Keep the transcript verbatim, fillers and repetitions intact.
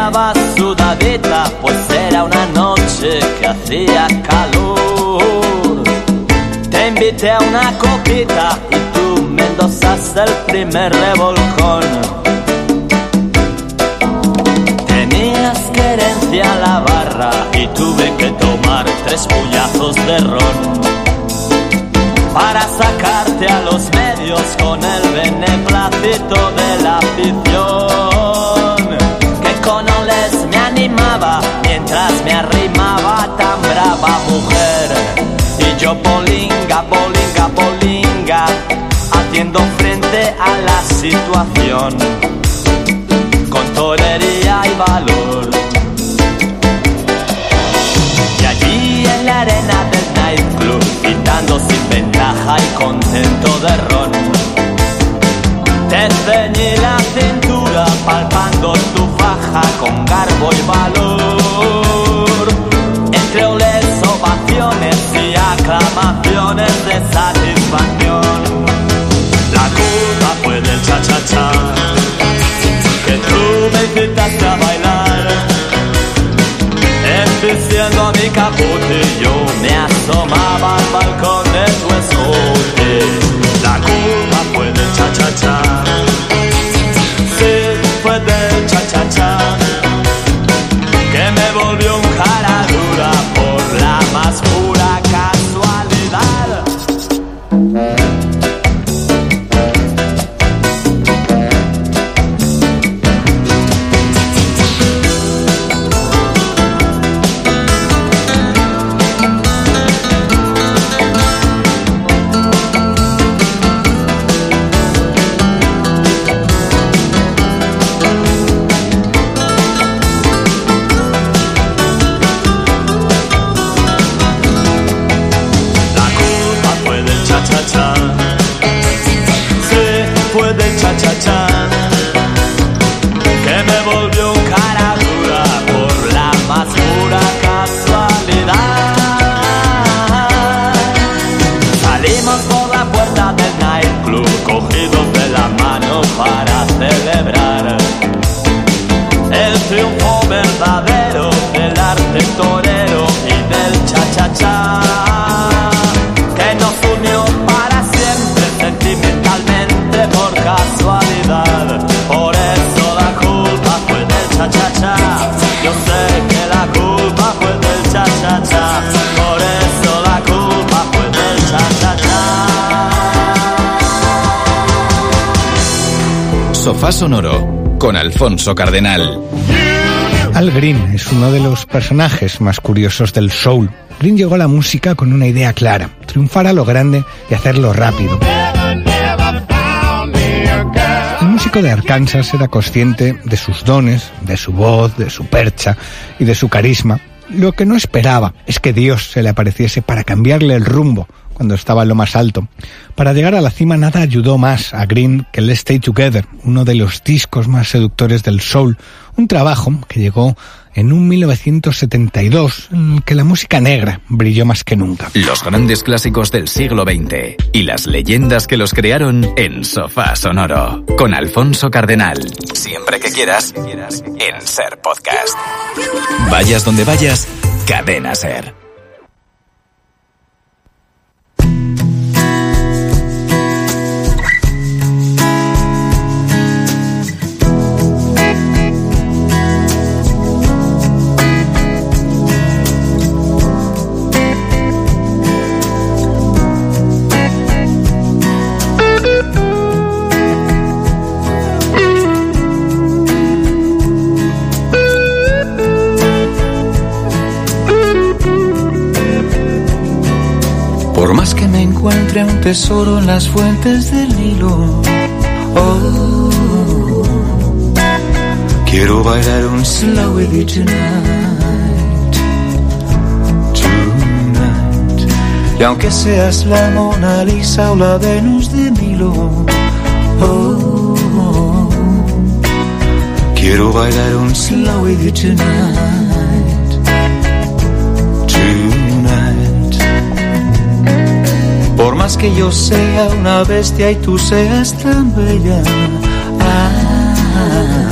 estaba sudadita, pues era una noche que hacía calor. Te invité a una coquita y tú me endosaste el primer revolcón. Tenías querencia a la barra y tuve que tomar tres puñazos de ron para sacarte a los medios con el beneplácito de la afición, que con oles me animaba mientras me arrimaba tan brava mujer. Y yo bolinga, bolinga, bolinga, haciendo frente a la situación con tolería y valor. Y allí en la arena del nightclub, gritando sin ventaja y contento de ron, te ceñí la cintura palpando tu faja con garbo y valor. Entre olés, ovaciones y aclamaciones de satisfacción. La culpa fue del cha-cha-cha, que tú me incitaste a bailar. Diciendo a mi capotillo, me asomaba al balcón de tu escote. La culpa fue del cha-cha-cha, sí, fue del cha-cha-cha, que me volvió un cara dura por la más pura casualidad. Cha-cha-cha, que me volvió un cara dura por la más pura casualidad. Salimos por la puerta del nightclub, cogidos de la mano para celebrar el triunfo verdadero del arte torero y del cha-cha-cha, que nos unió para siempre sentimentalmente por casualidad. Por eso la culpa fue del cha-cha-cha, yo sé que la culpa fue del cha-cha-cha, por eso la culpa fue del cha-cha-cha. Sofá Sonoro con Alfonso Cardenal. Al Green es uno de los personajes más curiosos del soul. Green llegó a la música con una idea clara: triunfar a lo grande y hacerlo rápido. El músico de Arkansas era consciente de sus dones, de su voz, de su percha y de su carisma. Lo que no esperaba es que Dios se le apareciese para cambiarle el rumbo cuando estaba en lo más alto. Para llegar a la cima nada ayudó más a Green que Let's Stay Together, uno de los discos más seductores del soul, un trabajo que llegó en un mil novecientos setenta y dos, en el que la música negra brilló más que nunca. Los grandes clásicos del siglo veinte y las leyendas que los crearon en Sofá Sonoro, con Alfonso Cardenal. Siempre que quieras, en Ser Podcast. Vayas donde vayas, Cadena Ser. Por más que me encuentre un tesoro en las fuentes del Nilo, oh, quiero bailar un slow with you tonight, tonight. Y aunque seas la Mona Lisa o la Venus de Milo, oh, quiero bailar un slow with you tonight, tonight. Por más que yo sea una bestia y tú seas tan bella, ah,